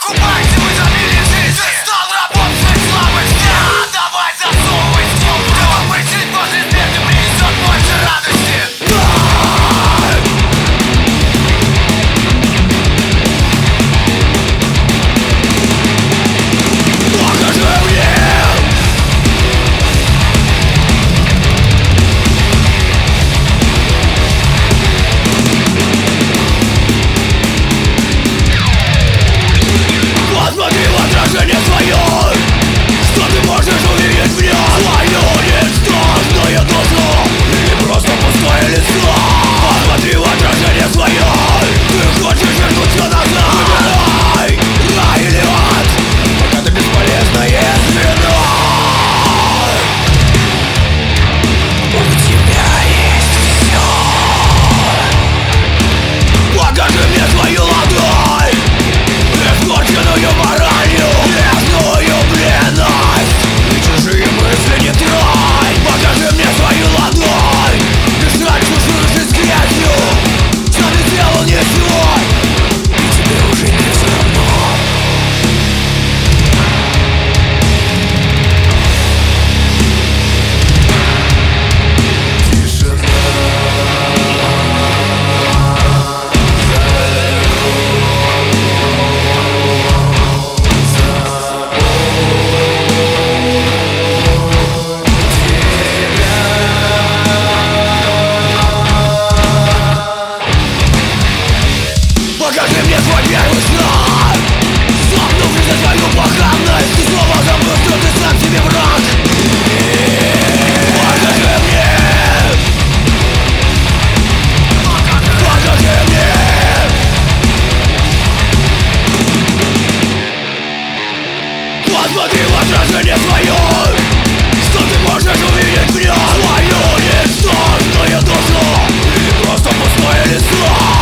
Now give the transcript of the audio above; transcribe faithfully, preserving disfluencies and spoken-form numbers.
Покажи мне свой первый шаг, столкнувшись за свою похабность, ты снова забыл, что ты сам себе враг. Покажи мне, покажи мне. Посмотри в отражение свое, что ты можешь увидеть в нем. Свою ничтожную душу или просто пустое лицо.